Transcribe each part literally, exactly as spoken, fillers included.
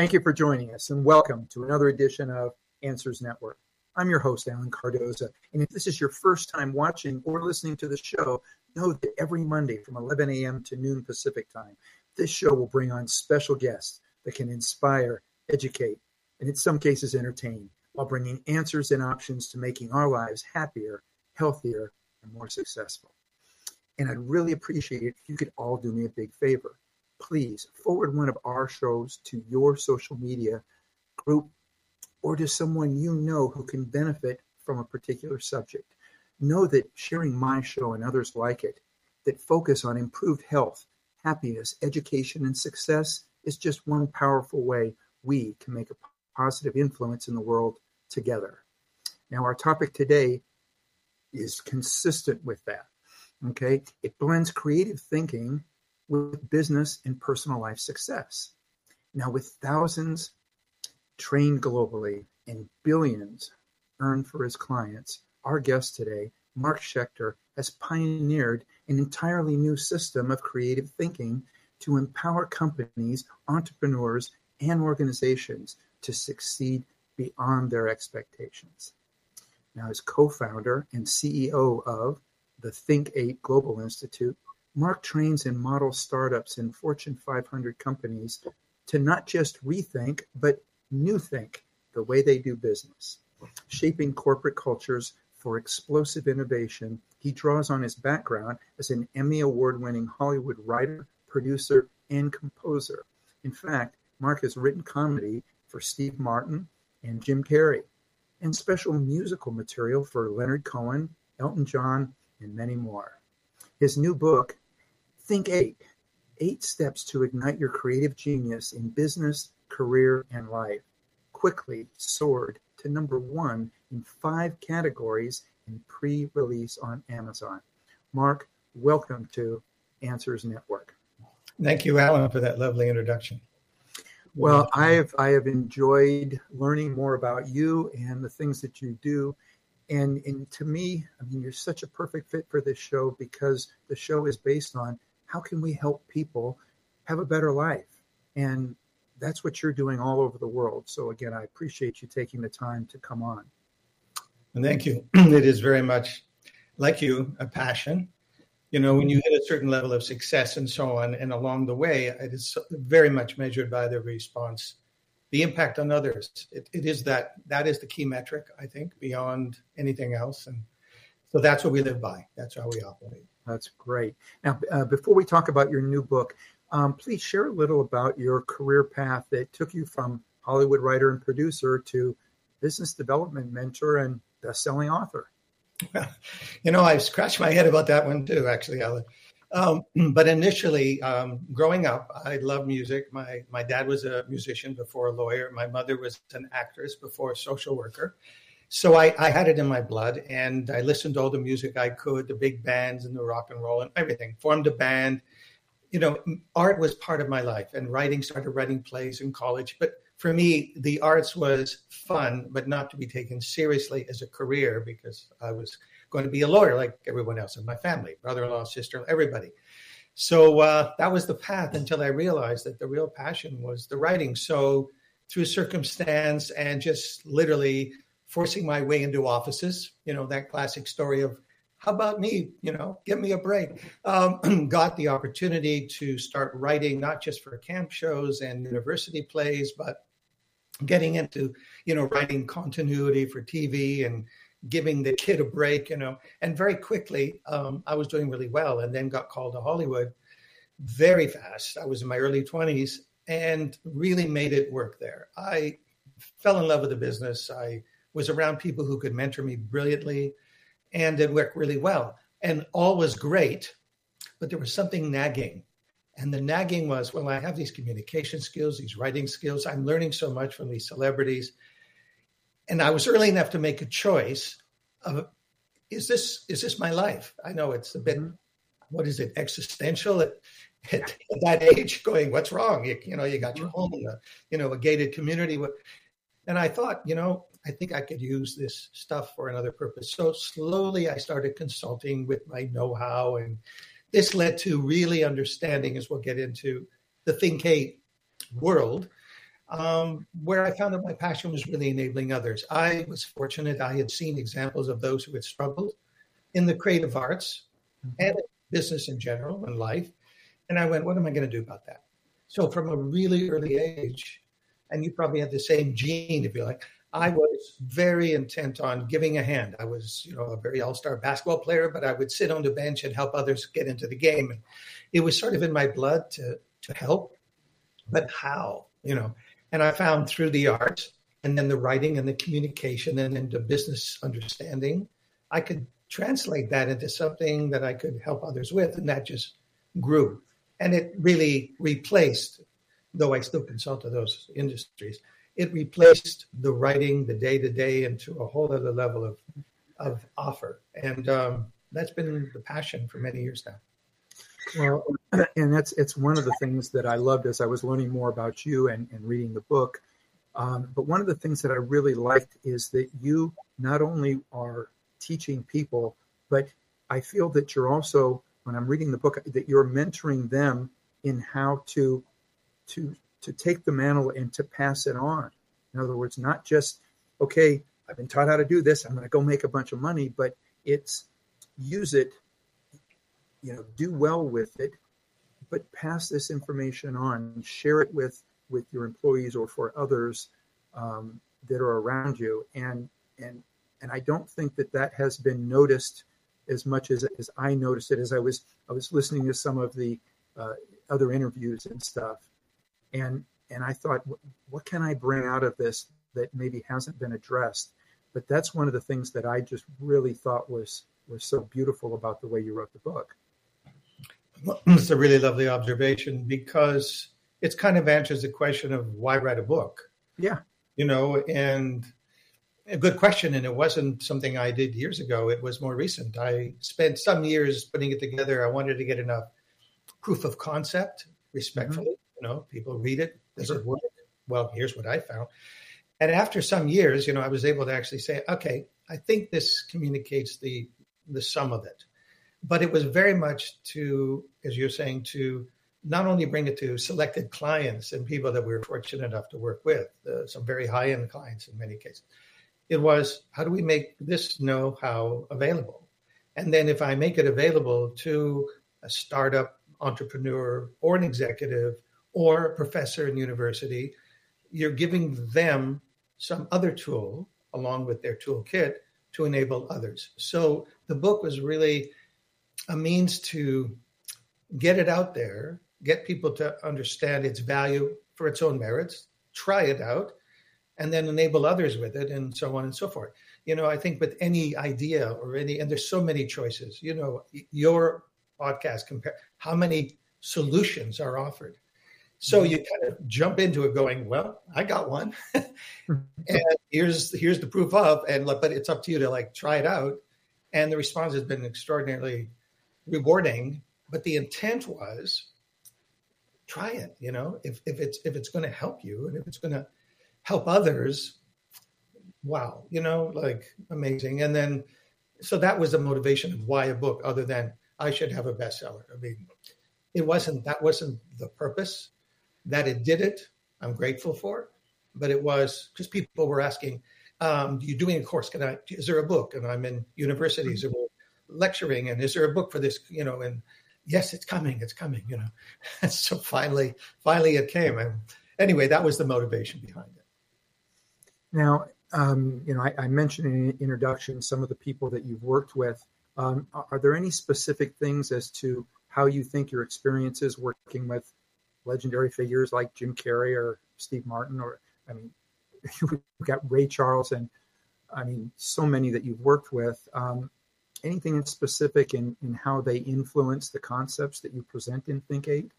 Thank you for joining us, and welcome to another edition of Answers Network. I'm your host, Alan Cardoza, and if this is your first time watching or listening to the show, know that every Monday from eleven a.m. to noon Pacific time, this show will bring on special guests that can inspire, educate, and in some cases entertain, while bringing answers and options to making our lives happier, healthier, and more successful. And I'd really appreciate it if you could all do me a big favor. Please forward one of our shows to your social media group or to someone you know who can benefit from a particular subject. Know that sharing my show and others like it that focus on improved health, happiness, education, and success is just one powerful way we can make a positive influence in the world together. Now, our topic today is consistent with that. Okay, it blends creative thinking with business and personal life success. Now, with thousands trained globally and billions earned for his clients, our guest today, Mark Schechter, has pioneered an entirely new system of creative thinking to empower companies, entrepreneurs, and organizations to succeed beyond their expectations. Now, as co-founder and C E O of the Think eight Global Institute, Mark trains and models startups and Fortune five hundred companies to not just rethink, but new think the way they do business. Shaping corporate cultures for explosive innovation, he draws on his background as an Emmy Award-winning Hollywood writer, producer, and composer. In fact, Mark has written comedy for Steve Martin and Jim Carrey, and special musical material for Leonard Cohen, Elton John, and many more. His new book, Think eight, Eight Steps to Ignite Your Creative Genius in Business, Career, and Life, quickly soared to number one in five categories in pre-release on Amazon. Mark, welcome to Answers Network. Thank you, Alan, for that lovely introduction. Well, I have I have enjoyed learning more about you and the things that you do. And, and to me, I mean, you're such a perfect fit for this show because the show is based on how can we help people have a better life? And that's what you're doing all over the world. So again, I appreciate you taking the time to come on. And thank you. It is very much like you, a passion. You know, when you hit a certain level of success and so on, and along the way, it is very much measured by the response, the impact on others. It, it is that, that is the key metric, I think, beyond anything else. And so that's what we live by. That's how we operate. That's great. Now, uh, before we talk about your new book, um, please share a little about your career path that took you from Hollywood writer and producer to business development mentor and best-selling author. Well, you know, I've scratched my head about that one too, actually, Alan. Um, but initially, um, growing up, I loved music. My my dad was a musician before a lawyer. My mother was an actress before a social worker. So I, I had it in my blood, and I listened to all the music I could, the big bands and the rock and roll and everything. Formed a band. You know, art was part of my life, and writing, started writing plays in college. But for me, the arts was fun, but not to be taken seriously as a career because I was going to be a lawyer like everyone else in my family, brother-in-law, sister, everybody. So uh, that was the path until I realized that the real passion was the writing. So through circumstance and just literally forcing my way into offices, you know, that classic story of, how about me, you know, give me a break, um, got the opportunity to start writing, not just for camp shows and university plays, but getting into, you know, writing continuity for T V and giving the kid a break, you know, and very quickly um, I was doing really well and then got called to Hollywood very fast. I was in my early twenties and really made it work there. I fell in love with the business. I was around people who could mentor me brilliantly, and it worked really well. And all was great, but there was something nagging. And the nagging was, well, I have these communication skills, these writing skills. I'm learning so much from these celebrities. And I was early enough to make a choice of, is this is this my life? I know it's a bit, what is it, existential at, at, at that age, going, what's wrong? You, you know, you got your home in a, you know, a gated community. And I thought, you know, I think I could use this stuff for another purpose. So slowly I started consulting with my know-how, and this led to really understanding, as we'll get into, the Think eight world. um, where I found that my passion was really enabling others. I was fortunate. I had seen examples of those who had struggled in the creative arts mm-hmm. and business in general and life. And I went, what am I going to do about that? So from a really early age, and you probably had the same gene, if you like, I was very intent on giving a hand. I was, you know, a very all-star basketball player, but I would sit on the bench and help others get into the game. And it was sort of in my blood to to help, but how, you know? And I found through the art and then the writing and the communication and then the business understanding, I could translate that into something that I could help others with, and that just grew. And it really replaced, though I still consult to those industries, it replaced the writing, the day-to-day, into a whole other level of of offer. And um, that's been the passion for many years now. Well, and that's it's one of the things that I loved as I was learning more about you and, and reading the book. Um, but one of the things that I really liked is that you not only are teaching people, but I feel that you're also, when I'm reading the book, that you're mentoring them in how to to to take the mantle and to pass it on. In other words, not just, okay, I've been taught how to do this, I'm going to go make a bunch of money, but it's use it, you know, do well with it, but pass this information on, share it with, with your employees or for others um, that are around you. And, and, and I don't think that that has been noticed as much as, as I noticed it as I was, I was listening to some of the uh, other interviews and stuff. And and I thought, what can I bring out of this that maybe hasn't been addressed? But that's one of the things that I just really thought was was so beautiful about the way you wrote the book. Well, it's a really lovely observation because it kind of answers the question of why write a book? Yeah. You know, and a good question. And it wasn't something I did years ago. It was more recent. I spent some years putting it together. I wanted to get enough proof of concept, respectfully. Mm-hmm. You know, people read it. Does it work? Well, here's what I found. And after some years, you know, I was able to actually say, okay, I think this communicates the the sum of it. But it was very much to, as you're saying, to not only bring it to selected clients and people that we were fortunate enough to work with, uh, some very high-end clients in many cases. It was, how do we make this know-how available? And then if I make it available to a startup entrepreneur or an executive or a professor in university, you're giving them some other tool along with their toolkit to enable others. So the book was really a means to get it out there, get people to understand its value for its own merits, try it out, and then enable others with it, and so on and so forth. You know, I think with any idea or any, and there's so many choices, you know, your podcast, compare how many solutions are offered. So you kind of jump into it going, well, I got one. And here's here's the proof of, and but it's up to you to like try it out. And the response has been extraordinarily rewarding. But the intent was try it, you know, if if it's if it's going to help you and if it's going to help others, wow, you know, like amazing. And then so that was the motivation of why a book other than I should have a bestseller. I mean, it wasn't that wasn't the purpose. That it did it, I'm grateful for, but it was because people were asking, um, "Are you doing a course? Can I? Is there a book?" And I'm in universities and lecturing, and is there a book for this? You know, and yes, it's coming, it's coming. You know, and so finally, finally, it came. And anyway, that was the motivation behind it. Now, um, you know, I, I mentioned in the introduction some of the people that you've worked with. Um, are there any specific things as to how you think your experiences working with legendary figures like Jim Carrey or Steve Martin, or, I mean, we've got Ray Charles and, I mean, so many that you've worked with. Um, anything in specific in, in how they influence the concepts that you present in Think Eight?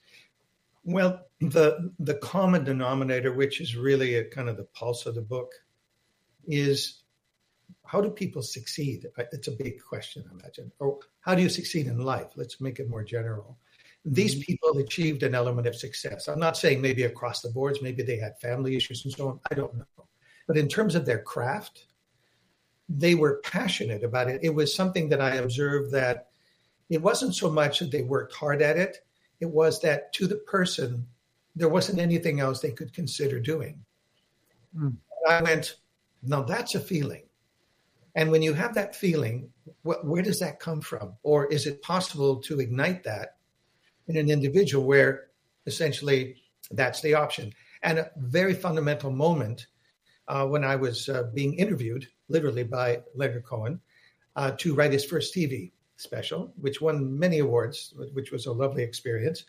Well, the the common denominator, which is really a kind of the pulse of the book, is how do people succeed? It's a big question, I imagine. Or how do you succeed in life? Let's make it more general. These people achieved an element of success. I'm not saying maybe across the boards, maybe they had family issues and so on. I don't know. But in terms of their craft, they were passionate about it. It was something that I observed that it wasn't so much that they worked hard at it. It was that to the person, there wasn't anything else they could consider doing. Mm. I went, no, that's a feeling. And when you have that feeling, wh- where does that come from? Or is it possible to ignite that in an individual where essentially that's the option? And a very fundamental moment uh, when I was uh, being interviewed, literally by Leonard Cohen, uh, to write his first T V special, which won many awards, which was a lovely experience.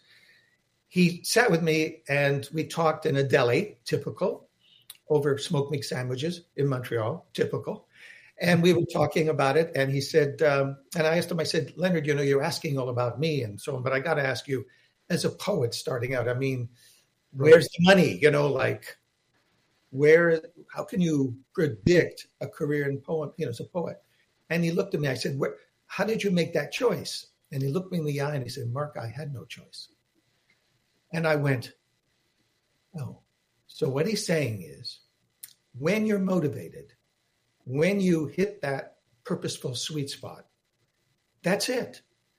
He sat with me and we talked in a deli, typical, over smoked meat sandwiches in Montreal, typical. And we were talking about it. And he said, um, and I asked him, I said, Leonard, you know, you're asking all about me and so on, but I got to ask you, as a poet starting out, I mean, where's the money? You know, like, where, how can you predict a career in poem, you know, as a poet? And he looked at me, I said, where, how did you make that choice? And he looked me in the eye and he said, Mark, I had no choice. And I went, oh, so what he's saying is when you're motivated, when you hit that purposeful sweet spot, that's it.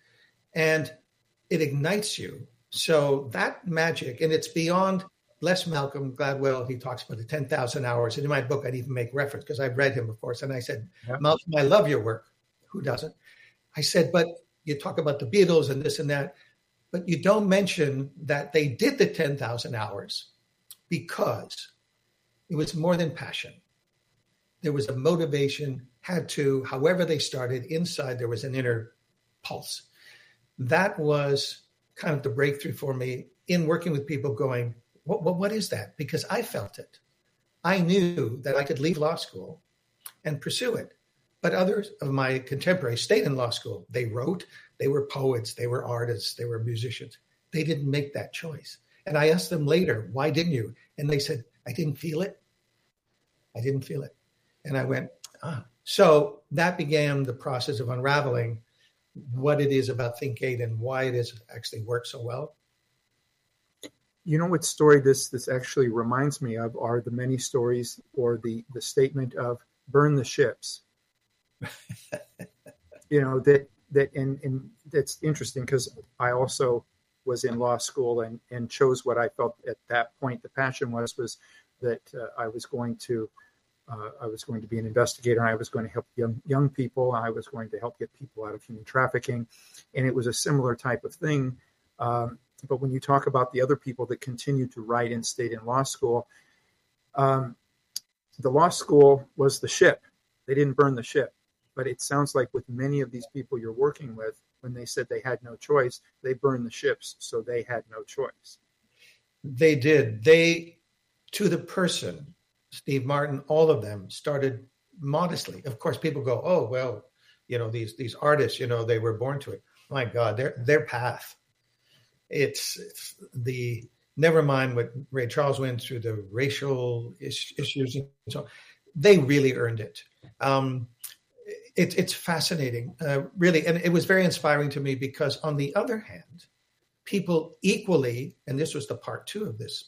And it ignites you. So that magic, and it's beyond Les Malcolm Gladwell. He talks about the ten thousand hours. And in my book, I'd even make reference because I've read him, of course. And I said, yep. Malcolm, I love your work. Who doesn't? I said, but you talk about the Beatles and this and that, but you don't mention that they did the ten thousand hours because it was more than passion. There was a motivation, had to, however they started, inside there was an inner pulse. That was kind of the breakthrough for me in working with people going, what, what, what is that? Because I felt it. I knew that I could leave law school and pursue it. But others of my contemporaries stayed in law school. They wrote, they were poets, they were artists, they were musicians. They didn't make that choice. And I asked them later, why didn't you? And they said, I didn't feel it. I didn't feel it. And I went, ah. So that began the process of unraveling what it is about Think eight and why it is actually works so well. You know what story this this actually reminds me of are the many stories or the, the statement of burn the ships. you know, that, that, and, and that's interesting because I also was in law school and, and chose what I felt at that point the passion was, was that uh, I was going to Uh, I was going to be an investigator. And I was going to help young young people. I was going to help get people out of human trafficking. And it was a similar type of thing. Um, but when you talk about the other people that continued to write and stayed in law school, um, the law school was the ship. They didn't burn the ship. But it sounds like with many of these people you're working with, when they said they had no choice, they burned the ships. So they had no choice. They did. They, to the person, Steve Martin, all of them started modestly. Of course, people go, oh, well, you know, these these artists, you know, they were born to it. My God, their their path. It's, it's the, never mind what Ray Charles went through, the racial is, issues and so on. They really earned it. Um, it it's fascinating, uh, really. And it was very inspiring to me because on the other hand, people equally, and this was the part two of this,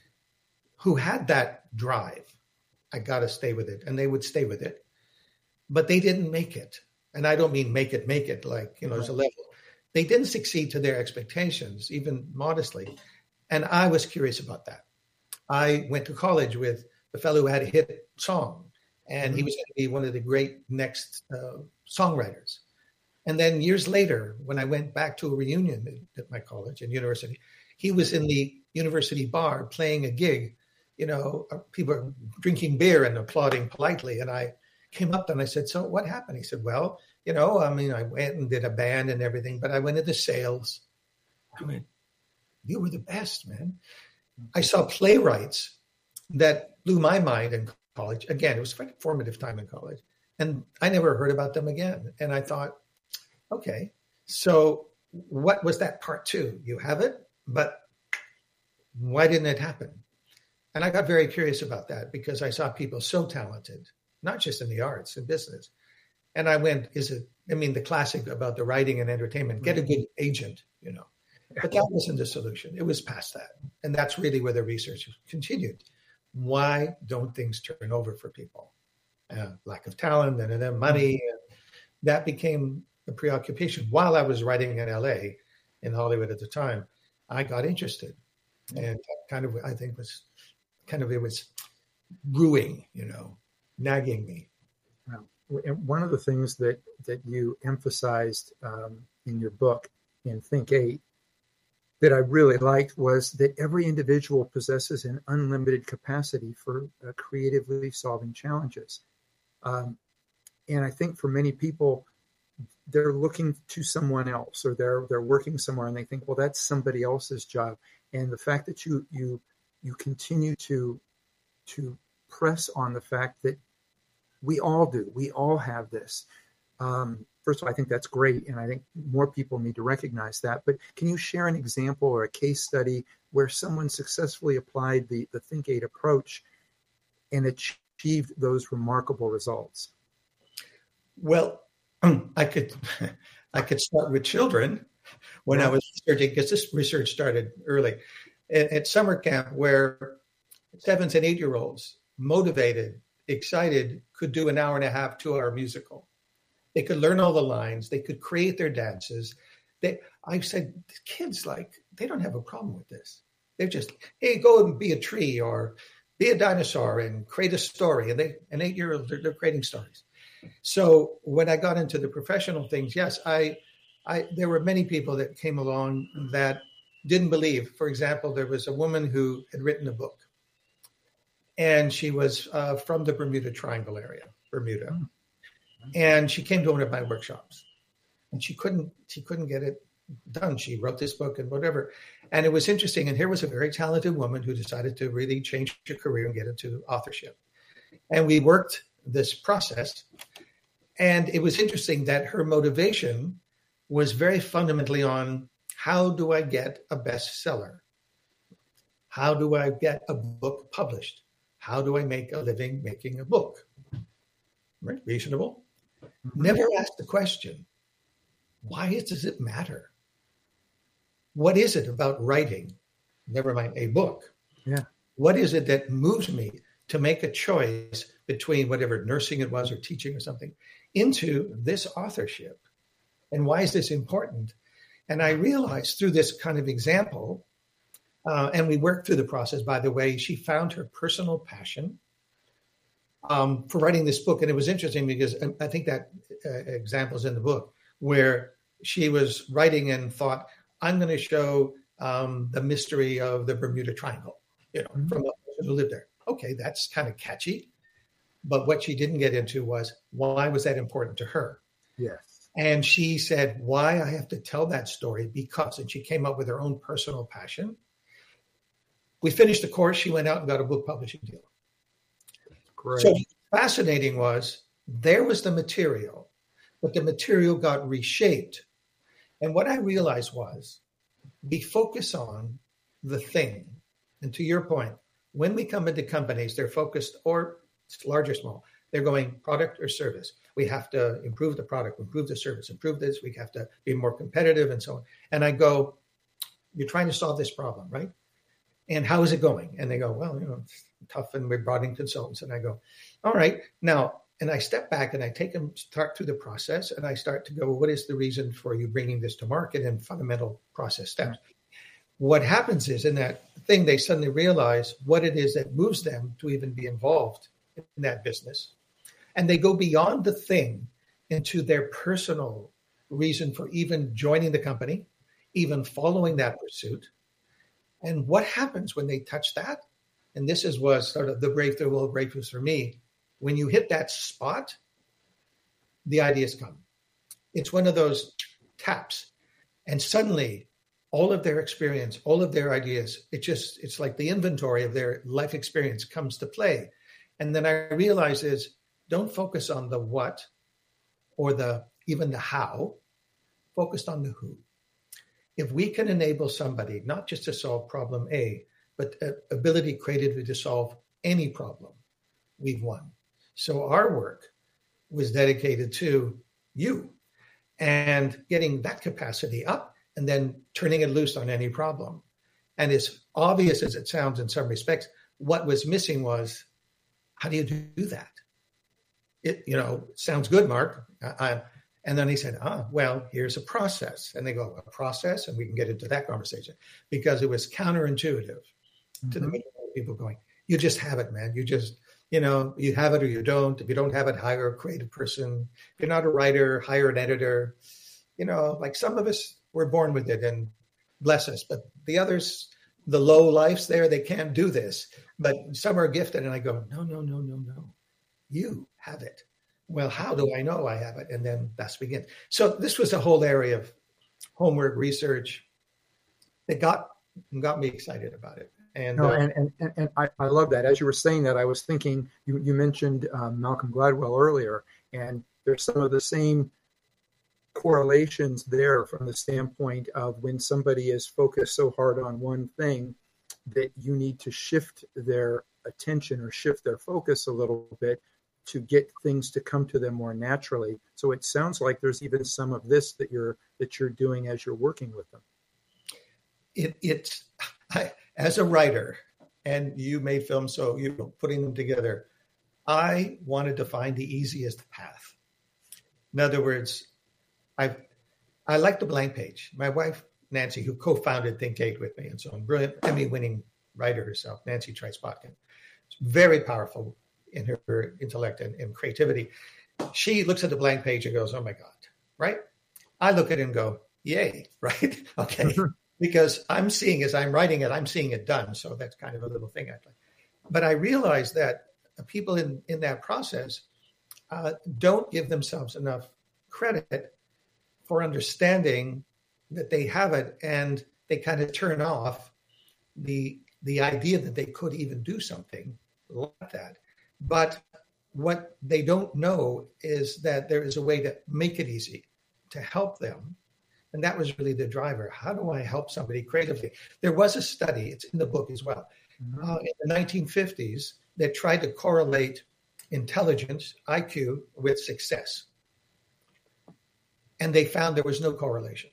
who had that drive, I got to stay with it. And they would stay with it, but they didn't make it. And I don't mean make it, make it like, you know, there's a level. They didn't succeed to their expectations, even modestly. And I was curious about that. I went to college with the fellow who had a hit song, and he was going to be one of the great next uh, songwriters. And then years later, when I went back to a reunion at my college and university, he was in the university bar playing a gig. You know, people are drinking beer and applauding politely. And I came up and I said, so what happened? He said, well, you know, I mean, I went and did a band and everything, but I went into sales. I went, you were the best, man. I saw playwrights that blew my mind in college. Again, it was a formative time in college. And I never heard about them again. And I thought, okay, so what was that part two? You have it, but why didn't it happen? And I got very curious about that because I saw people so talented, not just in the arts and business. And I went, is it, I mean, the classic about the writing and entertainment, get a good agent, you know. But that wasn't the solution. It was past that. And that's really where the research continued. Why don't things turn over for people? Uh, lack of talent and then money. And that became a preoccupation. While I was writing in L A, in Hollywood at the time, I got interested. And kind of, I think was kind of, it was brewing, you know, nagging me. And one of the things that, that you emphasized um, in your book, in Think Eight, that I really liked was that every individual possesses an unlimited capacity for uh, creatively solving challenges. Um, and I think for many people, they're looking to someone else, or they're they're working somewhere and they think, well, that's somebody else's job. And the fact that you you you continue to to press on the fact that we all do, we all have this. Um, first of all, I think that's great, and I think more people need to recognize that. But can you share an example or a case study where someone successfully applied the the Think Eight approach and achieved those remarkable results? Well, I could I could start with children when I was researching, because this research started early at, at summer camp, where sevens and eight year olds, motivated, excited, could do an hour and a half, two hour musical. They could learn all the lines. They could create their dances. They, I said, kids, like, they don't have a problem with this. They're just, hey, go and be a tree or be a dinosaur and create a story. And they, an eight year old, they're, they're creating stories. So when I got into the professional things, yes, I, I, there were many people that came along that didn't believe. For example, there was a woman who had written a book, and she was uh, from the Bermuda Triangle area, Bermuda, mm-hmm. and she came to one of my workshops, and she couldn't, she couldn't get it done. She wrote this book and whatever, and it was interesting. And here was a very talented woman who decided to really change her career and get into authorship, and we worked this process. And it was interesting that her motivation was very fundamentally on, how do I get a bestseller? How do I get a book published? How do I make a living making a book? Right? Reasonable. Never asked the question, why does it matter? What is it about writing, never mind a book? Yeah. What is it that moves me to make a choice between whatever nursing it was or teaching or something into this authorship? And why is this important? And I realized through this kind of example, uh, and we worked through the process, by the way, she found her personal passion um, for writing this book. And it was interesting because I think that uh, example is in the book, where she was writing and thought, I'm going to show um, the mystery of the Bermuda Triangle, you know, mm-hmm. from a person who lived there. Okay, that's kind of catchy. But what she didn't get into was, why was that important to her? Yes. And she said, why I have to tell that story? Because, and she came up with her own personal passion. We finished the course. She went out and got a book publishing deal. Great. So fascinating was, there was the material, but the material got reshaped. And what I realized was, we focus on the thing. And to your point, when we come into companies, they're focused, or large or small, they're going product or service. We have to improve the product, improve the service, improve this. We have to be more competitive and so on. And I go, you're trying to solve this problem, right? And how is it going? And they go, well, you know, it's tough. And we brought in consultants. And I go, all right, now, and I step back and I take them, start through the process. And I start to go, well, what is the reason for you bringing this to market, and fundamental process steps? What happens is, in that thing, they suddenly realize what it is that moves them to even be involved in that business. And they go beyond the thing into their personal reason for even joining the company, even following that pursuit. And what happens when they touch that? And this is was sort of the breakthrough, well, breakthroughs for me. When you hit that spot, the ideas come. It's one of those taps. And suddenly, all of their experience, all of their ideas, it just, it's like the inventory of their life experience comes to play. And then I realize is, don't focus on the what or the even the how, focused on the who. If we can enable somebody not just to solve problem A, but ability creatively to solve any problem, we've won. So our work was dedicated to you and getting that capacity up and then turning it loose on any problem. And as obvious as it sounds in some respects, what was missing was, how do you do that? It, you know, sounds good, Mark. I, And then he said, ah, well, here's a process. And they go, a process? And we can get into that conversation because it was counterintuitive mm-hmm. to the majority of people going, you just have it, man. You just, you know, you have it or you don't. If you don't have it, hire a creative person. If you're not a writer, hire an editor. You know, like some of us were born with it and bless us. But the others, the low lifes there, they can't do this. But some are gifted. And I go, no, no, no, no, no. You have it. Well, how do I know I have it? And then that's begins. So this was a whole area of homework, research that got got me excited about it. And no, uh, and, and, and, and I, I love that. As you were saying that, I was thinking, you, you mentioned um, Malcolm Gladwell earlier, and there's some of the same correlations there from the standpoint of when somebody is focused so hard on one thing that you need to shift their attention or shift their focus a little bit to get things to come to them more naturally. So it sounds like there's even some of this that you're that you're doing as you're working with them. It it's I, as a writer, and you made films, so you know, putting them together, I wanted to find the easiest path. In other words, I I like the blank page. My wife Nancy, who co-founded Think Eight with me, and so I'm brilliant Emmy-winning writer herself, Nancy Trice-Botkin. It's very powerful in her intellect and, and creativity. She looks at the blank page and goes, oh my God, right? I look at it and go, yay, right? Okay. Because I'm seeing, as I'm writing it, I'm seeing it done. So that's kind of a little thing I play. But I realize that people in, in that process uh, don't give themselves enough credit for understanding that they have it, and they kind of turn off the the idea that they could even do something like that. But what they don't know is that there is a way to make it easy, to help them. And that was really the driver. How do I help somebody creatively? There was a study, it's in the book as well, mm-hmm. uh, in the nineteen fifties that tried to correlate intelligence, I Q, with success. And they found there was no correlation.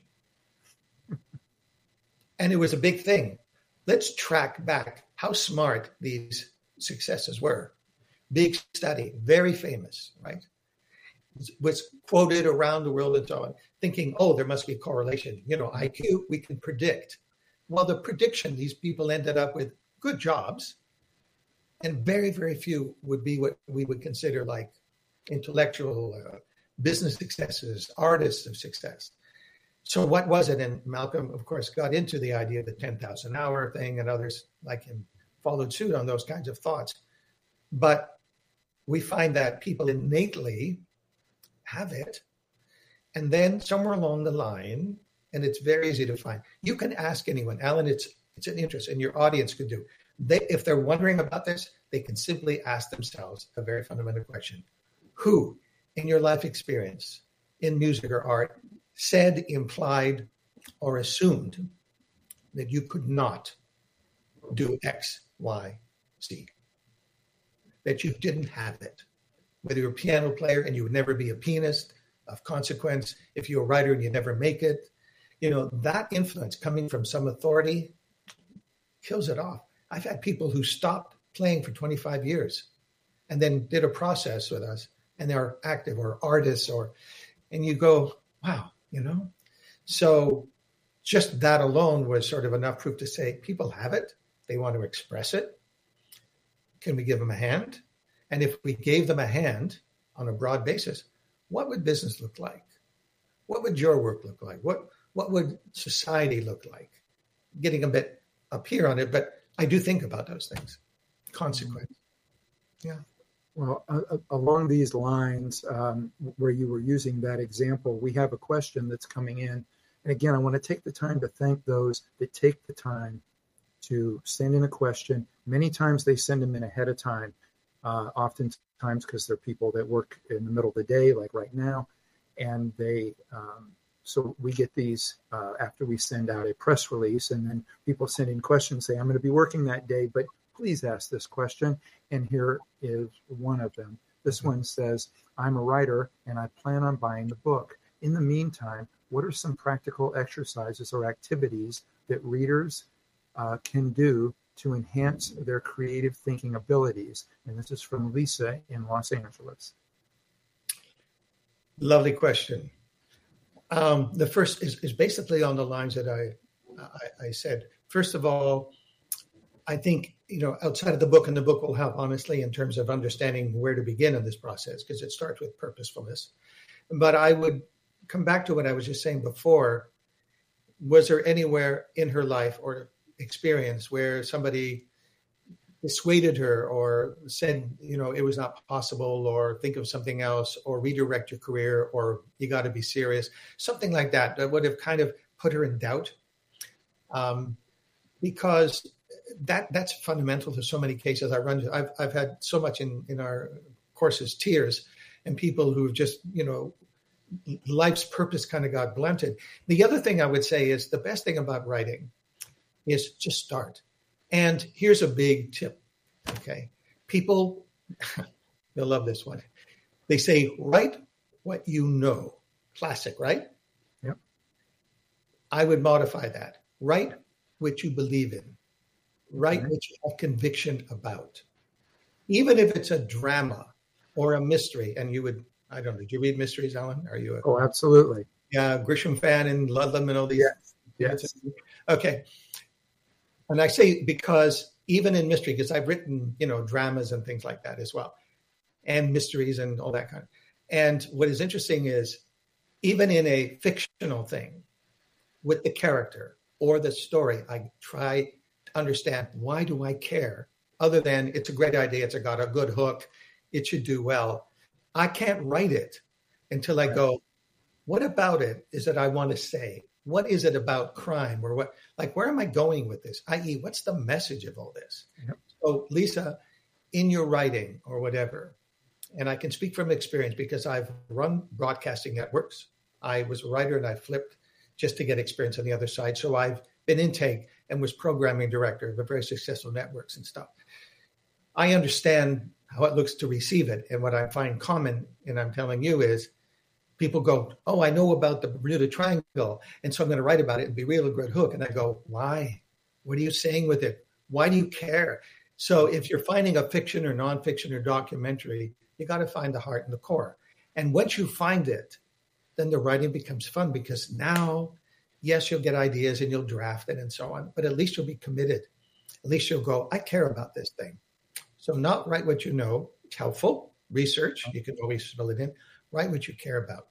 And it was a big thing. Let's track back how smart these successes were. Big study, very famous, right? Was quoted around the world and so on, thinking, oh, there must be a correlation. You know, I Q, we can predict. Well, the prediction, these people ended up with good jobs, and very, very few would be what we would consider like intellectual uh, business successes, artists of success. So what was it? And Malcolm, of course, got into the idea of the ten thousand hour thing, and others like him followed suit on those kinds of thoughts. But we find that people innately have it. And then somewhere along the line, and it's very easy to find, you can ask anyone, Alan, it's it's an interest, and your audience could do. They, if they're wondering about this, they can simply ask themselves a very fundamental question. Who, in your life experience, in music or art, said, implied, or assumed that you could not do X, Y, Z? That you didn't have it. Whether you're a piano player and you would never be a pianist, of consequence, if you're a writer and you never make it, you know, that influence coming from some authority kills it off. I've had people who stopped playing for twenty-five years and then did a process with us, and they're active or artists, or, and you go, wow, you know? So just that alone was sort of enough proof to say, people have it. They want to express it. Can we give them a hand? And if we gave them a hand on a broad basis, what would business look like? What would your work look like? What what would society look like? Getting a bit up here on it, but I do think about those things. Consequence. Yeah. Well, uh, along these lines, um, where you were using that example, we have a question that's coming in. And again, I want to take the time to thank those that take the time to send in a question. Many times they send them in ahead of time, uh, oftentimes because they're people that work in the middle of the day, like right now. And they, um, so we get these uh, after we send out a press release, and then people send in questions, say, I'm going to be working that day, but please ask this question. And here is one of them. This one says, I'm a writer and I plan on buying the book. In the meantime, what are some practical exercises or activities that readers uh, can do to enhance their creative thinking abilities? And this is from Lisa in Los Angeles. Lovely question. Um, the first is, is basically on the lines that I, I I said. First of all, I think, you know, outside of the book, and the book will help, honestly, in terms of understanding where to begin in this process, because it starts with purposefulness. But I would come back to what I was just saying before. Was there anywhere in her life or experience where somebody dissuaded her or said, you know, it was not possible, or think of something else, or redirect your career, or you got to be serious, something like that, that would have kind of put her in doubt? Um, because that that's fundamental to so many cases I run. I've, I've had so much in, in our courses, tears, and people who've just, you know, life's purpose kind of got blunted. The other thing I would say is the best thing about writing is just start. And here's a big tip, okay? People, they'll love this one. They say, write what you know. Classic, right? Yep. I would modify that. Write what you believe in. Write okay. what you have conviction about. Even if it's a drama or a mystery, and you would, I don't know, did you read mysteries, Alan? Are you a, Oh, absolutely. Yeah, Grisham fan and Ludlam and all these? Yes. yes. Okay. And I say because even in mystery, because I've written, you know, dramas and things like that as well, and mysteries and all that kind of. And what is interesting is even in a fictional thing with the character or the story, I try to understand, why do I care? Other than it's a great idea, it's got a good hook, it should do well. I can't write it until I right. go, what about it is that I want to say? What is it about crime, or what, like, where am I going with this? that is, what's the message of all this? Yep. So, Lisa, in your writing or whatever, and I can speak from experience because I've run broadcasting networks. I was a writer and I flipped just to get experience on the other side. So I've been intake and was programming director of a very successful networks and stuff. I understand how it looks to receive it. And what I find common, and I'm telling you, is people go, oh, I know about the Bermuda Triangle, and so I'm going to write about it and be real a good hook. And I go, why? What are you saying with it? Why do you care? So if you're finding a fiction or nonfiction or documentary, you got to find the heart and the core. And once you find it, then the writing becomes fun, because now, yes, you'll get ideas and you'll draft it and so on, but at least you'll be committed. At least you'll go, I care about this thing. So not write what you know. It's helpful. Research, you can always fill it in. Write what you care about.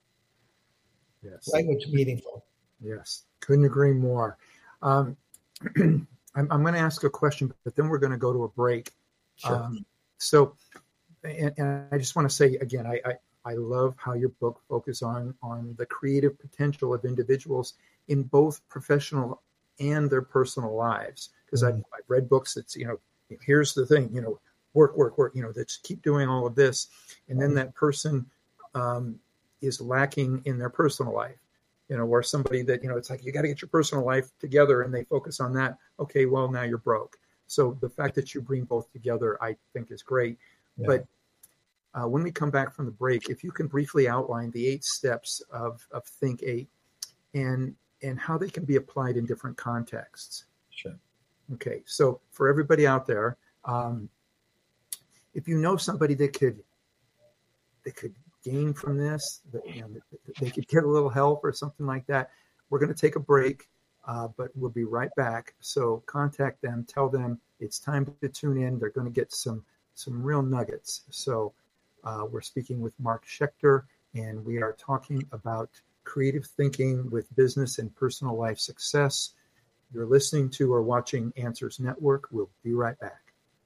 Yes. Write what's meaningful. Yes. Couldn't agree more. Um, I'm, I'm going to ask a question, but then we're going to go to a break. Sure. Um, so, and, and I just want to say again, I, I, I love how your book focuses on, on the creative potential of individuals in both professional and their personal lives. Because mm-hmm. I've, I've read books that's, you know, here's the thing, you know, work, work, work, you know, that's keep doing all of this. And then that person um, is lacking in their personal life, you know, or somebody that, you know, it's like, you got to get your personal life together, and they focus on that. Okay, well, now you're broke. So the fact that you bring both together, I think is great. Yeah. But uh, when we come back from the break, if you can briefly outline the eight steps of, of Think Eight and, and how they can be applied in different contexts. Sure. Okay. So for everybody out there, um, if you know somebody that could, that could gain from this, that, you know, that they could get a little help or something like that, we're going to take a break, uh, but we'll be right back. So contact them, tell them it's time to tune in. They're going to get some, some real nuggets. So uh, we're speaking with Mark Schechter, and we are talking about creative thinking with business and personal life success. You're listening to or watching Answers Network. We'll be right back.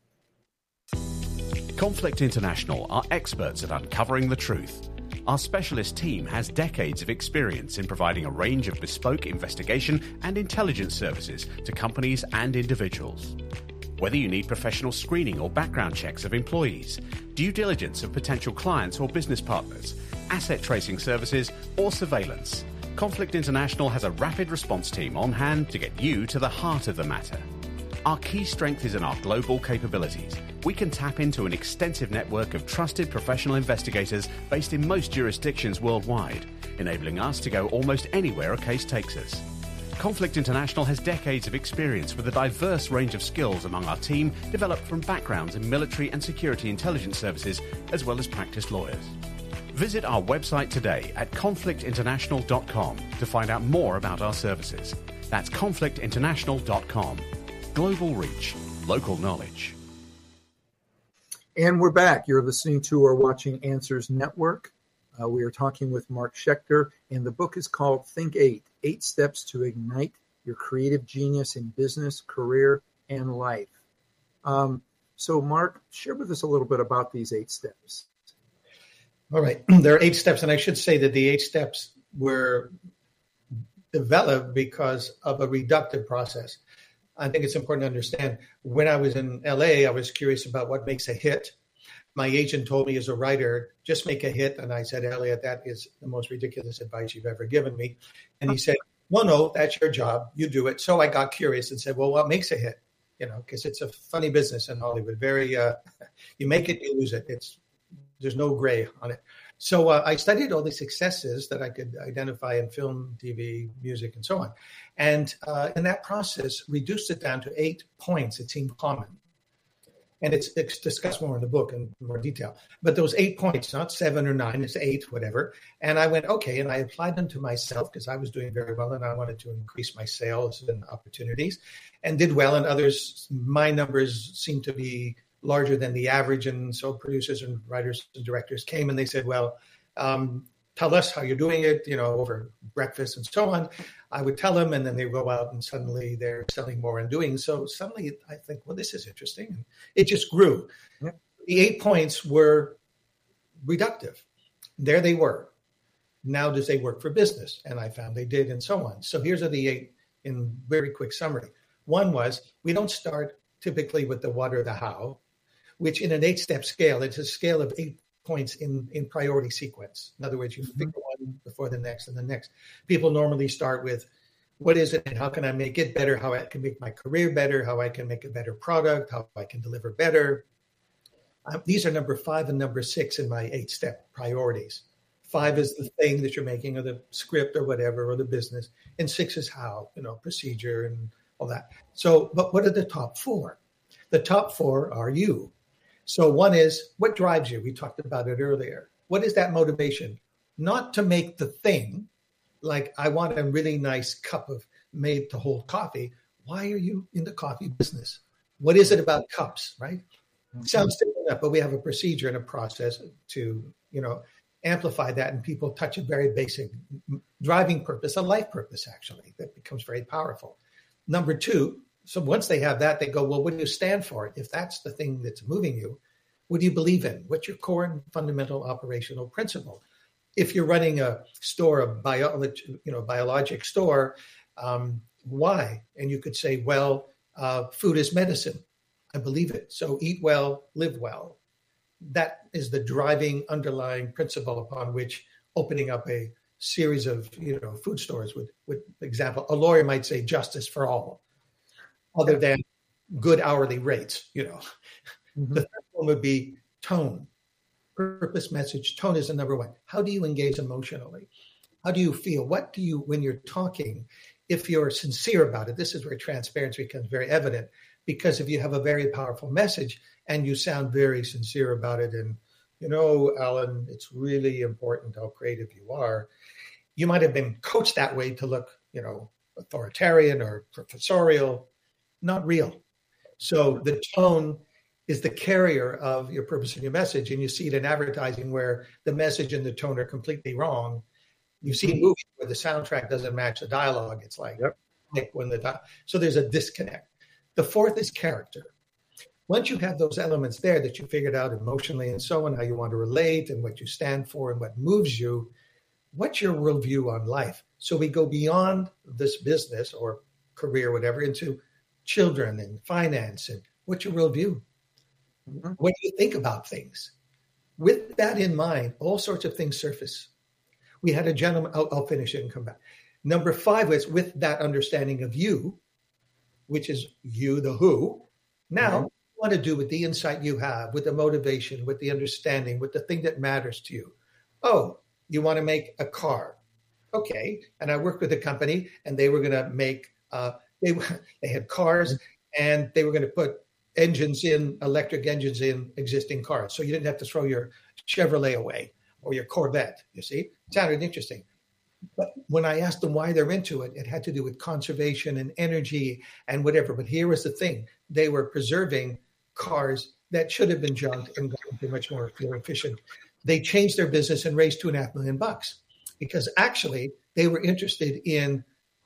Conflict International are experts at uncovering the truth. Our specialist team has decades of experience in providing a range of bespoke investigation and intelligence services to companies and individuals. Whether you need professional screening or background checks of employees, due diligence of potential clients or business partners, asset tracing services, or surveillance, Conflict International has a rapid response team on hand to get you to the heart of the matter. Our key strength is in our global capabilities. We can tap into an extensive network of trusted professional investigators based in most jurisdictions worldwide, enabling us to go almost anywhere a case takes us. Conflict International has decades of experience with a diverse range of skills among our team, developed from backgrounds in military and security intelligence services, as well as practiced lawyers. Visit our website today at conflict international dot com to find out more about our services. That's conflict international dot com. Global reach, local knowledge. And we're back. You're listening to or watching Answers Network. Uh, we are talking with Mark Schechter, and the book is called Think Eight, Eight Steps to Ignite Your Creative Genius in Business, Career, and Life. Um, so, Mark, share with us a little bit about these eight steps. All right. There are eight steps, and I should say that the eight steps were developed because of a reductive process. I think it's important to understand, when I was in L A, I was curious about what makes a hit. My agent told me as a writer, just make a hit. And I said, Elliot, that is the most ridiculous advice you've ever given me. And he said, well, no, that's your job. You do it. So I got curious and said, well, what makes a hit? You know, because it's a funny business in Hollywood. Very, uh, you make it, you lose it. It's There's no gray on it. So uh, I studied all the successes that I could identify in film, T V, music, and so on. And uh, in that process, reduced it down to eight points that seemed common. And it's, it's discussed more in the book in more detail. But those eight points, not seven or nine, it's eight, whatever. And I went, okay, and I applied them to myself because I was doing very well and I wanted to increase my sales and opportunities, and did well. And others, my numbers seemed to be larger than the average. And so producers and writers and directors came and they said, well, um, tell us how you're doing it, you know, over breakfast and so on. I would tell them, and then they go out and suddenly they're selling more and doing. So suddenly I think, well, this is interesting. And it just grew. Yep. The eight points were reductive. There they were. Now, does they work for business? And I found they did, and so on. So here's are the eight in very quick summary. One was, we don't start typically with the what or the how, which in an eight-step scale, it's a scale of eight points in, in priority sequence. In other words, you mm-hmm. figure one before the next and the next. People normally start with, what is it and how can I make it better, how I can make my career better, how I can make a better product, how I can deliver better. Um, these are number five and number six in my eight-step priorities. Five is the thing that you're making, or the script or whatever, or the business. And six is how, you know, procedure and all that. So, but what are the top four? The top four are you. So one is, what drives you? We talked about it earlier. What is that motivation? Not to make the thing, like I want a really nice cup of made to hold coffee. Why are you in the coffee business? What is it about cups, right? Mm-hmm. Sounds simple enough, but we have a procedure and a process to, you know, amplify that, and people touch a very basic driving purpose, a life purpose, actually, that becomes very powerful. Number two, so once they have that, they go, well, what do you stand for? If that's the thing that's moving you, what do you believe in? What's your core and fundamental operational principle? If you're running a store, a biologic, you know, biologic store, um, why? And you could say, well, uh, food is medicine. I believe it. So eat well, live well. That is the driving underlying principle upon which opening up a series of, you know, food stores would, would example, a lawyer might say justice for all, other than good hourly rates, you know. Mm-hmm. The third one would be tone, purpose, message. Tone is the number one. How do you engage emotionally? How do you feel? What do you, when you're talking, if you're sincere about it, this is where transparency becomes very evident, because if you have a very powerful message and you sound very sincere about it, and, you know, Alan, it's really important how creative you are, you might have been coached that way to look, you know, authoritarian or professorial, not real. So the tone is the carrier of your purpose and your message. And you see it in advertising where the message and the tone are completely wrong. You see movies where the soundtrack doesn't match the dialogue. It's like, yep. like when the di- so there's a disconnect. The fourth is character. Once you have those elements there that you figured out emotionally and so on, how you want to relate and what you stand for and what moves you, what's your worldview on life? So we go beyond this business or career, whatever, into children and finance, and what's your worldview? Mm-hmm. What do you think about things? With that in mind, all sorts of things surface. We had a gentleman, I'll, I'll finish it and come back. Number five was with that understanding of you, which is you, the who. Now, mm-hmm. what to do with the insight you have, with the motivation, with the understanding, with the thing that matters to you. Oh, you want to make a car. Okay. And I worked with a company and they were going to make, uh, they, they had cars and they were going to put engines in, electric engines in existing cars. So you didn't have to throw your Chevrolet away. or your Corvette. You see, it sounded interesting. But when I asked them why they're into it, it had to do with conservation and energy and whatever. But here was the thing. They were preserving cars that should have been junked and gotten to much more fuel efficient. They changed their business and raised two and a half million bucks because actually they were interested in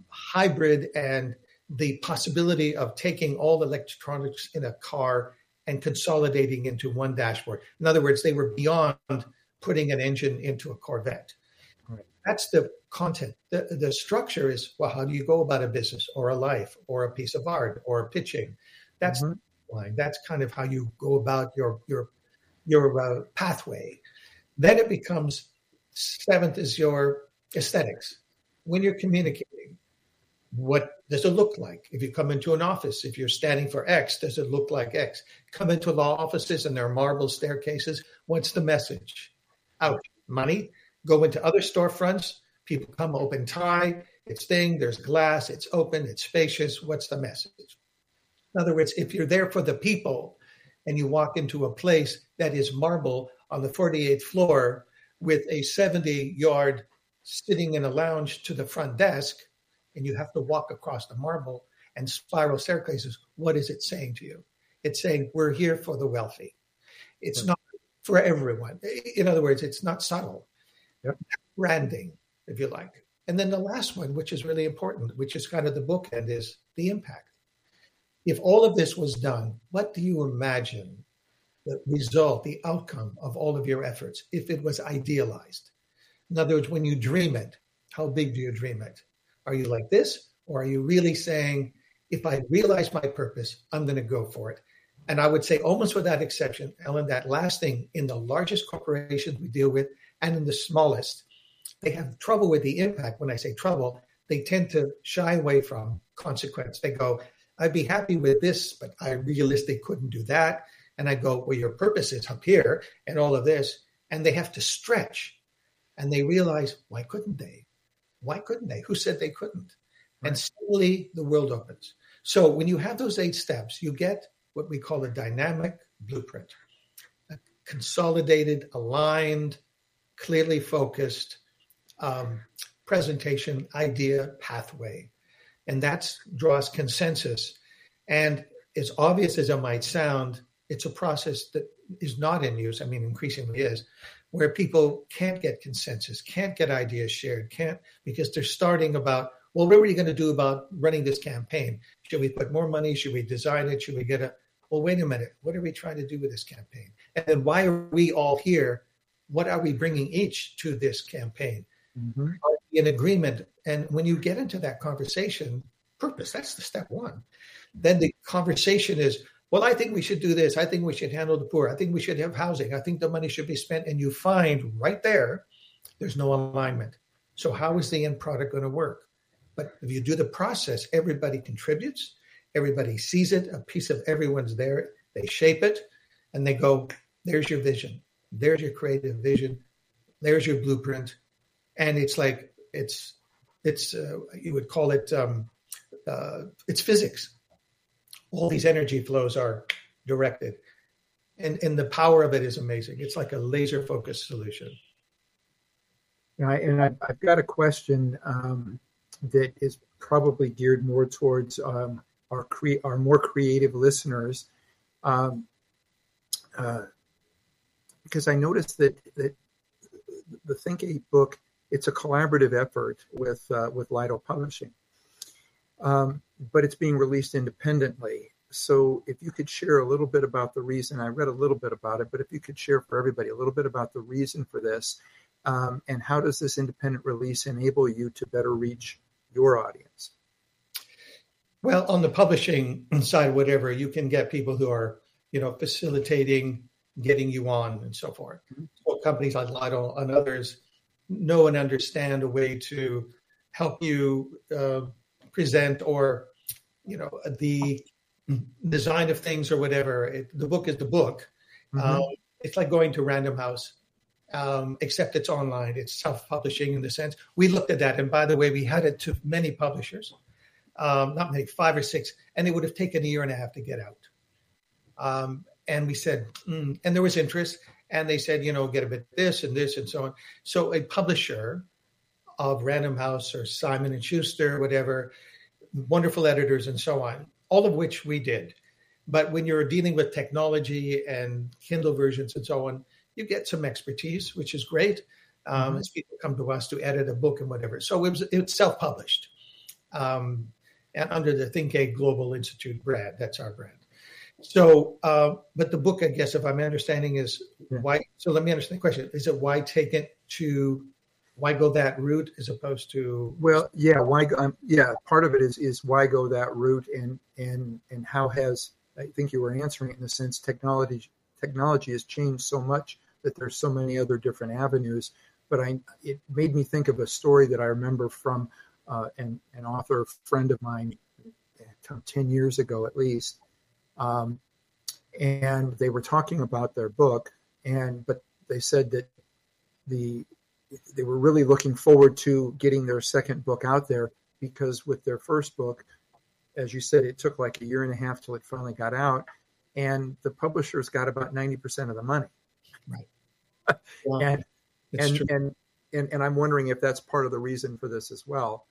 hybrid and the possibility of taking all the electronics in a car and consolidating into one dashboard. In other words, they were beyond putting an engine into a Corvette. Right. That's the content. The, the structure is, well, how do you go about a business or a life or a piece of art or pitching? That's mm-hmm. the line. That's kind of how you go about your your your uh, pathway. Then it becomes, seventh is your aesthetics. When you're communicating, what does it look like? If you come into an office, if you're standing for X, does it look like X? Come into law offices and there are marble staircases. What's the message? Out. Money. Go into other storefronts. People come open tie. It's thing. There's glass. It's open. It's spacious. What's the message? In other words, if you're there for the people and you walk into a place that is marble on the forty-eighth floor with a seventy-yard sitting in a lounge to the front desk, and you have to walk across the marble and spiral staircases, what is it saying to you? It's saying, we're here for the wealthy. It's right. Not for everyone. In other words, it's not subtle. Yep. Branding, if you like. And then the last one, which is really important, which is kind of the bookend, is the impact. If all of this was done, what do you imagine the result, the outcome of all of your efforts, if it was idealized? In other words, when you dream it, how big do you dream it? Are you like this? Or are you really saying, if I realize my purpose, I'm going to go for it? And I would say almost without exception, Ellen, that last thing in the largest corporations we deal with and in the smallest, they have trouble with the impact. When I say trouble, they tend to shy away from consequence. They go, I'd be happy with this, but I realistically couldn't do that. And I go, well, your purpose is up here and all of this. And they have to stretch. And they realize, why couldn't they? Why couldn't they? Who said they couldn't? Right. And suddenly the world opens. So when you have those eight steps, you get what we call a dynamic blueprint, a consolidated, aligned, clearly focused um, presentation, idea, pathway. And that draws consensus. And as obvious as it might sound, it's a process that is not in use. I mean, increasingly is, where people can't get consensus, can't get ideas shared, can't, because they're starting about, well, what are we going to do about running this campaign? Should we put more money? Should we design it? Should we get a, well, wait a minute. What are we trying to do with this campaign? And then why are we all here? What are we bringing each to this campaign? Mm-hmm. Are we in agreement? And when you get into that conversation, purpose, that's the step one. Then the conversation is, well, I think we should do this. I think we should handle the poor. I think we should have housing. I think the money should be spent. And you find right there, there's no alignment. So how is the end product going to work? But if you do the process, everybody contributes. Everybody sees it. A piece of everyone's there. They shape it. And they go, there's your vision. There's your creative vision. There's your blueprint. And it's like, it's, it's uh, you would call it, um, uh, it's physics. All these energy flows are directed. And, and the power of it is amazing. It's like a laser-focused solution. Yeah, and I, I've got a question um, that is probably geared more towards um, our cre- our more creative listeners. Um, uh, because I noticed that, that the Think Eight book, it's a collaborative effort with, uh, with Lido Publishing. Um, but it's being released independently. So if you could share a little bit about the reason, I read a little bit about it, but if you could share for everybody a little bit about the reason for this, um, and how does this independent release enable you to better reach your audience? Well, on the publishing side, whatever, you can get people who are, you know, facilitating, getting you on and so forth. Mm-hmm. So companies like Lido and others know and understand a way to help you uh, present or, you know, the design of things or whatever. It, the book is the book. Mm-hmm. Um, it's like going to Random House, um, except it's online. It's self-publishing in the sense. We looked at that. And by the way, we had it to many publishers, um, not many, five or six, and it would have taken a year and a half to get out. Um, and we said, mm, and there was interest. And they said, you know, get a bit this and this and so on. So a publisher of Random House or Simon and Schuster, whatever, wonderful editors and so on, all of which we did. But when you're dealing with technology and Kindle versions and so on, you get some expertise, which is great. Um, mm-hmm. As people come to us to edit a book and whatever. So it was it's self-published um, and under the ThinkEgg Global Institute brand. That's our brand. So, uh, but the book, I guess, if I'm understanding, is yeah. why. So let me understand the question: is it why take it to, why go that route as opposed to? Well, yeah, why? Um, yeah, part of it is is why go that route, and and and how has, I think you were answering it in the sense technology technology has changed so much that there's so many other different avenues. But I, it made me think of a story that I remember from uh, an an author friend of mine, ten years ago at least. Um, and they were talking about their book, and but they said that the they were really looking forward to getting their second book out there, because with their first book, as you said, it took like a year and a half till it finally got out, and the publishers got about ninety percent of the money. Right. Wow. and and, and and and I'm wondering if that's part of the reason for this as well.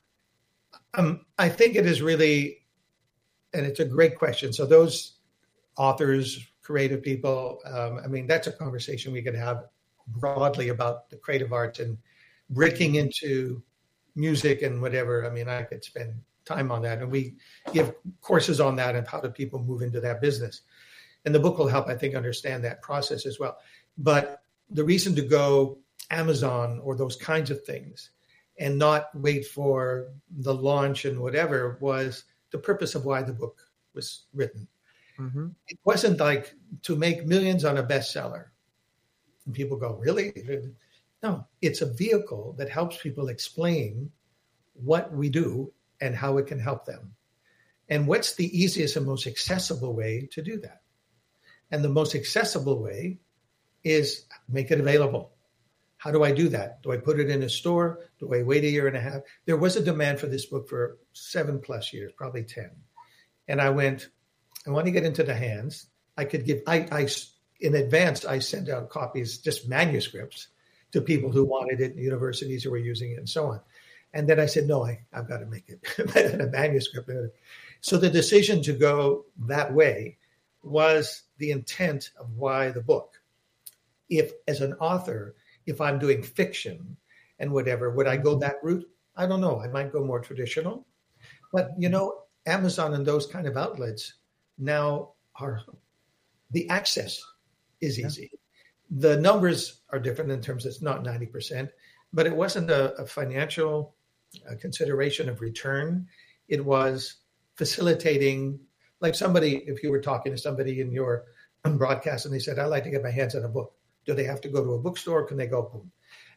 Um, I think it is really, and it's a great question. So those authors, creative people, um, I mean, that's a conversation we could have broadly about the creative arts and breaking into music and whatever. I mean, I could spend time on that. And we give courses on that and how do people move into that business. And the book will help, I think, understand that process as well. But the reason to go Amazon or those kinds of things and not wait for the launch and whatever was the purpose of why the book was written. Mm-hmm. It wasn't like to make millions on a bestseller. And people go, really? No, it's a vehicle that helps people explain what we do and how it can help them. And what's the easiest and most accessible way to do that? And the most accessible way is make it available. How do I do that? Do I put it in a store? Do I wait a year and a half? There was a demand for this book for seven plus years, probably ten. And I went, I want to get into the hands. I could give, I, I, in advance, I sent out copies, just manuscripts, to people who wanted it, universities who were using it and so on. And then I said, no, I, I've got to make it a manuscript. So the decision to go that way was the intent of why the book. If, as an author, if I'm doing fiction and whatever, would I go that route? I don't know. I might go more traditional. But, you know, Amazon and those kind of outlets now are, the access is easy. Yeah. The numbers are different in terms of it's not ninety percent, but it wasn't a, a financial uh, consideration of return. It was facilitating, like somebody, if you were talking to somebody in your broadcast and they said, I'd like to get my hands on a book. Do they have to go to a bookstore? Can they go, boom?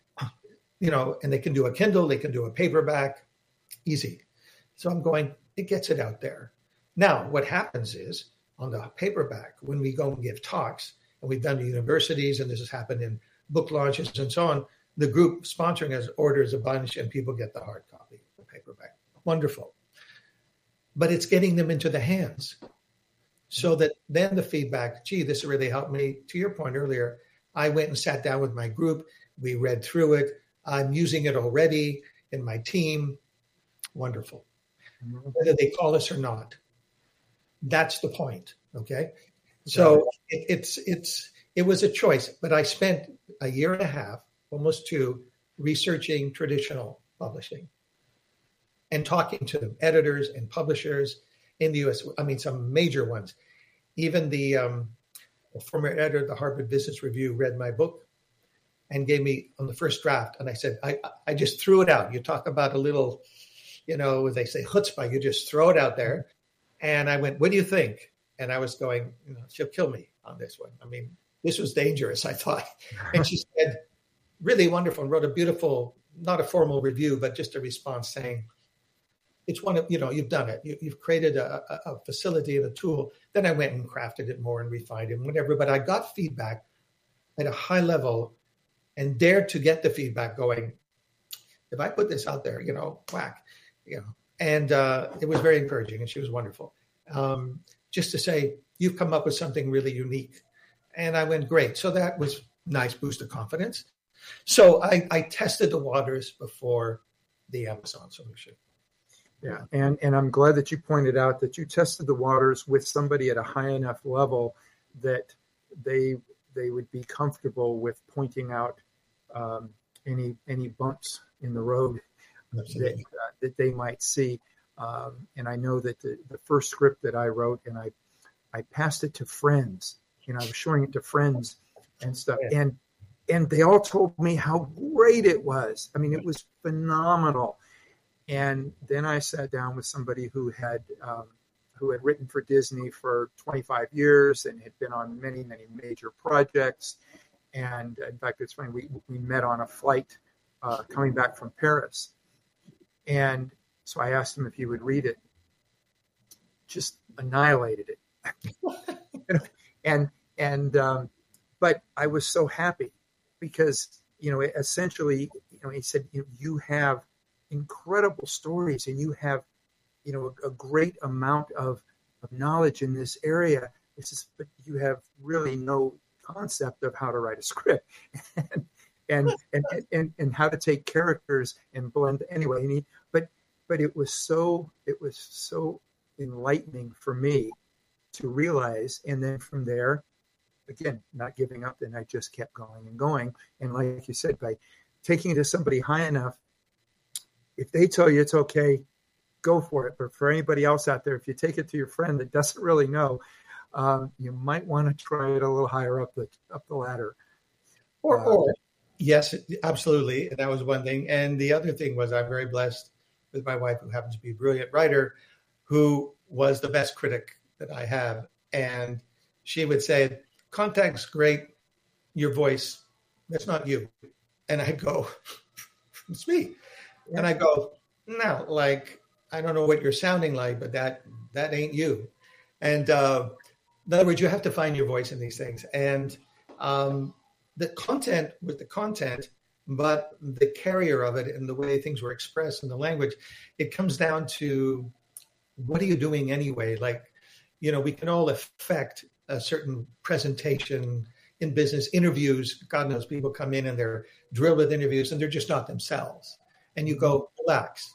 You know, and they can do a Kindle, they can do a paperback, easy. So I'm going, it gets it out there. Now, what happens is on the paperback, when we go and give talks, and we've done to universities, and this has happened in book launches and so on, the group sponsoring us orders a bunch and people get the hard copy, the paperback. Wonderful. But it's getting them into the hands so that then the feedback, gee, this really helped me. To your point earlier, I went and sat down with my group. We read through it. I'm using it already in my team. Wonderful. Whether they call us or not. That's the point. Okay. So it, it's, it's, it was a choice, but I spent a year and a half, almost two, researching traditional publishing and talking to them, editors and publishers in the U S. I mean, some major ones. Even the um, former editor of the Harvard Business Review read my book and gave me on the first draft. And I said, I, I just threw it out. You talk about a little, you know, they say chutzpah, you just throw it out there. And I went, what do you think? And I was going, you know, she'll kill me on this one. I mean, this was dangerous, I thought. And she said, really wonderful, and wrote a beautiful, not a formal review, but just a response saying, it's one of, you know, you've done it. You, you've created a, a, a facility and a tool. Then I went and crafted it more and refined it and whatever. But I got feedback at a high level and dared to get the feedback going, if I put this out there, you know, whack, you know. And uh, it was very encouraging, and she was wonderful. Um, just to say, you've come up with something really unique. And I went, great. So that was nice boost of confidence. So I, I tested the waters before the Amazon solution. Yeah, and and I'm glad that you pointed out that you tested the waters with somebody at a high enough level that they they would be comfortable with pointing out um, any any bumps in the road that, uh, that they might see. Um, and I know that the, the first script that I wrote, and I I passed it to friends, you know, I was showing it to friends and stuff, yeah. and and they all told me how great it was. I mean, it was phenomenal. And then I sat down with somebody who had um, who had written for Disney for twenty-five years and had been on many, many major projects. And in fact, it's funny, we, we met on a flight uh, coming back from Paris. And so I asked him if he would read it. Just annihilated it. and, and, um, but I was so happy because, you know, essentially, you know, he said, you know, you have incredible stories and you have, you know, a, a great amount of, of knowledge in this area. It's just, but you have really no concept of how to write a script and, and, and, and, and how to take characters and blend anyway. And he, but, but it was so, it was so enlightening for me to realize. And then from there, again, not giving up, then I just kept going and going. And like you said, by taking it to somebody high enough, if they tell you it's okay, go for it. But for anybody else out there, if you take it to your friend that doesn't really know, um, you might want to try it a little higher up the up the ladder. Or, uh, or yes, absolutely. That was one thing. And the other thing was I'm very blessed with my wife, who happens to be a brilliant writer, who was the best critic that I have. And she would say, contact's great, your voice, that's not you. And I go, it's me. And I go, no, like, I don't know what you're sounding like, but that that ain't you. And uh, in other words, you have to find your voice in these things. And um, the content was the content, but the carrier of it and the way things were expressed in the language, it comes down to what are you doing anyway? Like, you know, we can all affect a certain presentation in business interviews. God knows people come in and they're drilled with interviews and they're just not themselves. And you go, relax.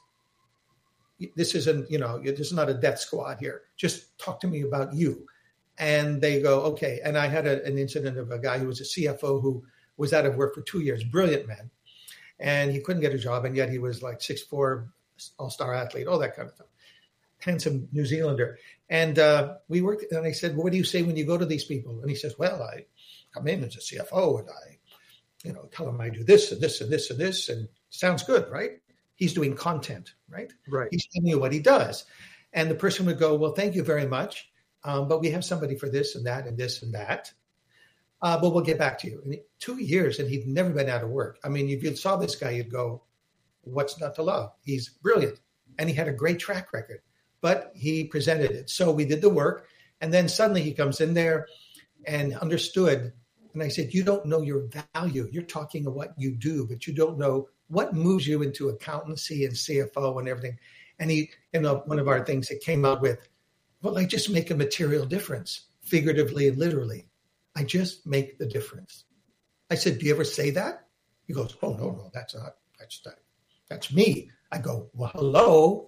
This isn't, you know, this is not a death squad here. Just talk to me about you. And they go, okay. And I had a, an incident of a guy who was a C F O who was out of work for two years, brilliant man. And he couldn't get a job. And yet he was like six foot four, all-star athlete, all that kind of stuff. Handsome New Zealander. And uh, we worked, and I said, well, what do you say when you go to these people? And he says, well, I come in as a C F O and I, you know, tell them I do this and this and this and this. And sounds good, right? He's doing content, right? Right. He's telling you what he does. And the person would go, well, thank you very much. Um, but we have somebody for this and that and this and that. Uh, but we'll get back to you. And two years and he'd never been out of work. I mean, if you saw this guy, you'd go, what's not to love? He's brilliant. And he had a great track record, but he presented it. So we did the work. And then suddenly he comes in there and understood. And I said, you don't know your value. You're talking of what you do, but you don't know what moves you into accountancy and C F O and everything. And he, you know, one of our things that came out with, well, I just make a material difference, figuratively and literally. I just make the difference. I said, do you ever say that? He goes, oh, no, no, that's not, that's not, that's me. I go, well, hello.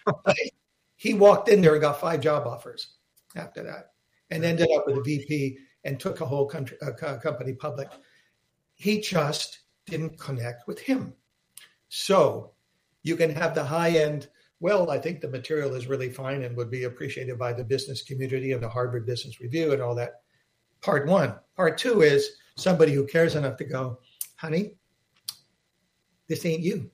He walked in there and got five job offers after that and ended up with a V P and took a whole country, uh, company public. He just didn't connect with him. So you can have the high end, well, I think the material is really fine and would be appreciated by the business community and the Harvard Business Review and all that. Part one. Part two is somebody who cares enough to go, honey, this ain't you.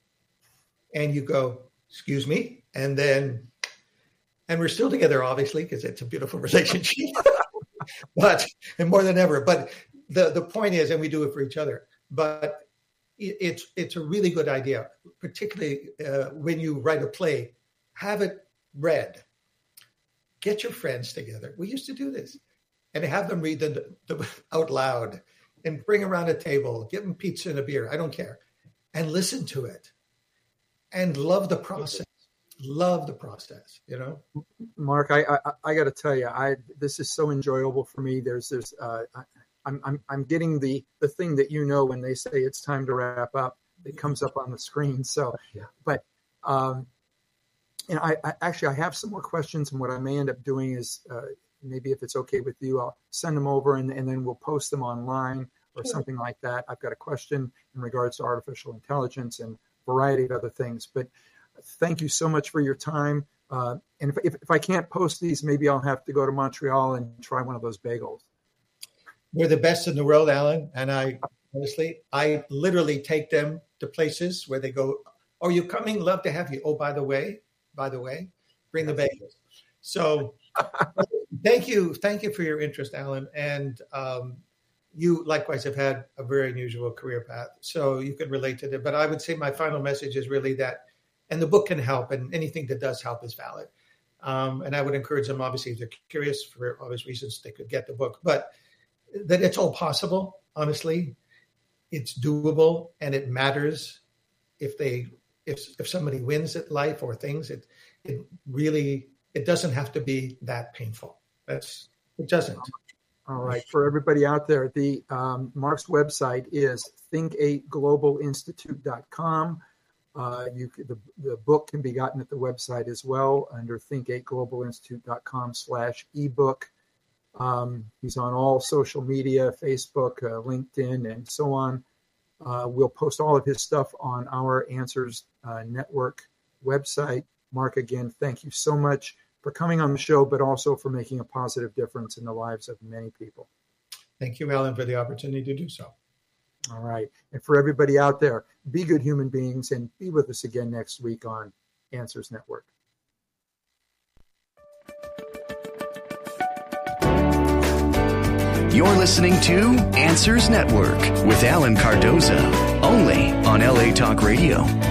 And you go, excuse me. And then, and we're still together, obviously, because it's a beautiful relationship. But, and more than ever, but the, the point is, and we do it for each other, but it, it's, it's a really good idea, particularly uh, when you write a play, have it read, get your friends together. We used to do this and have them read the, the out loud and bring around a table, give them pizza and a beer. I don't care. And listen to it and love the process. Love the process, you know. Mark, I I, I got to tell you, I this is so enjoyable for me. There's there's uh, I'm I'm I'm getting the the thing that you know when they say it's time to wrap up. It comes up on the screen. So, yeah. but um, and I, I actually I have some more questions, and what I may end up doing is uh, maybe if it's okay with you, I'll send them over, and, and then we'll post them online or sure. something like that. I've got a question in regards to artificial intelligence and a variety of other things. But thank you so much for your time. Uh, and if, if if I can't post these, maybe I'll have to go to Montreal and try one of those bagels. We're the best in the world, Alan. And I honestly, I literally take them to places where they go, "Oh, you're coming? Love to have you. Oh, by the way, by the way, bring the bagels." So thank you. Thank you for your interest, Alan. And um, you likewise have had a very unusual career path. So you can relate to it. But I would say my final message is really that, and the book can help, and anything that does help is valid. Um, and I would encourage them, obviously, if they're curious for obvious reasons, they could get the book. But that it's all possible, honestly. It's doable, and it matters if they if if somebody wins at life or things. It it really it doesn't have to be that painful. That's it doesn't. All right, for everybody out there, the um, Mark's website is think eight global institute dot com. Uh, you the the book can be gotten at the website as well under think eight global institute dot com slash ebook. Um, he's on all social media, Facebook, uh, LinkedIn, and so on. Uh, we'll post all of his stuff on our Answers uh, Network website. Mark, again, thank you so much for coming on the show, but also for making a positive difference in the lives of many people. Thank you, Alan, for the opportunity to do so. All right. And for everybody out there, be good human beings and be with us again next week on Answers Network. You're listening to Answers Network with Alan Cardoza, only on L A Talk Radio.